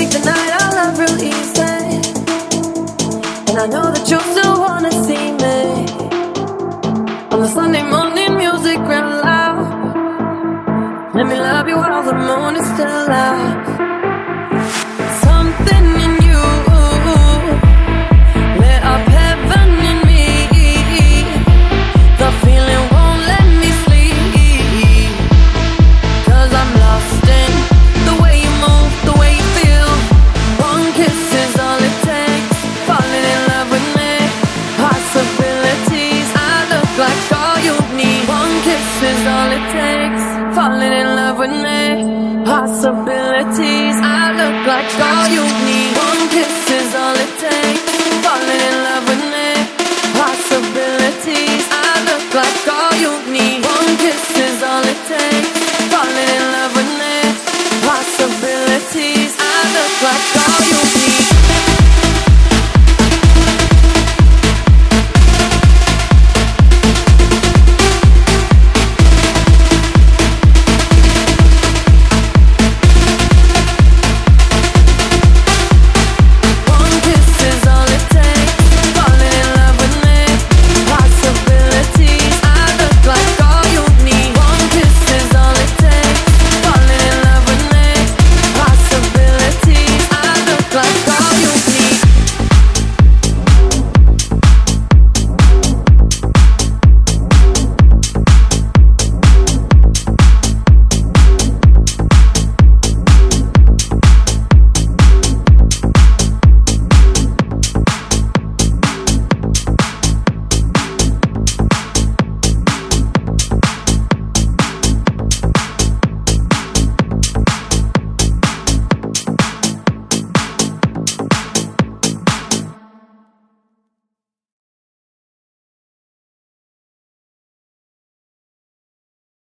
make the night our love real easy. And I know that you still wanna see me on the Sunday morning, music real loud. Let me love you while the moon is still out. Something in you lit up heaven in me. The feeling won't let me sleep, 'cause I'm lost in the way you move, the way you feel. One kiss is all it takes, falling in love with me. Possibilities, I look like all you need. One kiss is all it takes, falling in love with me. Possibilities, I look like all you need. One kiss is all it takes, falling in love with me. Possibilities, I look like all you need. One kiss is all it takes, falling in love with me. Possibilities, I look like all you need.